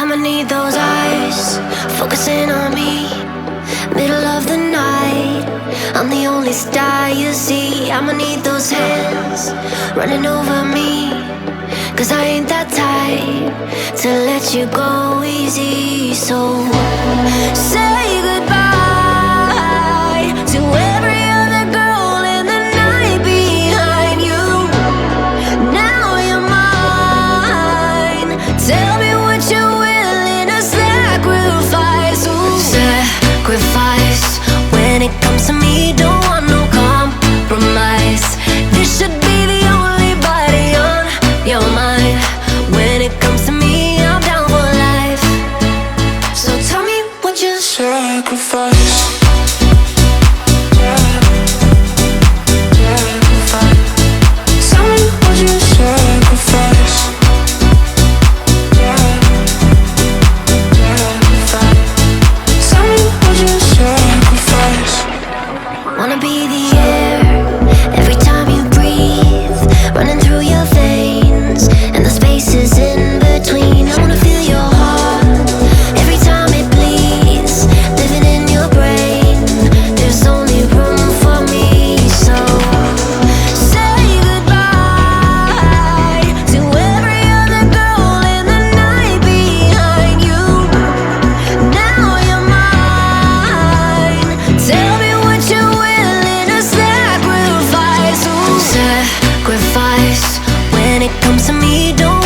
I'ma need those eyes focusing on me. Middle of the night, I'm the only star you see. I'ma need those hands running over me, 'cause I ain't that type to let you go easy. So say goodbye to every other girl in the night behind you. Now you're mine. Tell me what you're willing to sacrifice. Ooh. Sacrifice. When it comes to me, don't want no compromise. This should be the only body on your mind. When it comes to me, I'm down for life. So tell me what you sacrifice. Tell me what you Sacrifice. Tell me what you Sacrifice. wanna be the air every time you breathe, running through your veins and the spaces in between. I wanna feel your heart every time it bleeds, living in your brain. There's only room for me, so say goodbye to every other girl in the night behind you. Now you're mine. Tell me what you're willing to sacrifice. Ooh. Sacrifice. When it comes to me, don't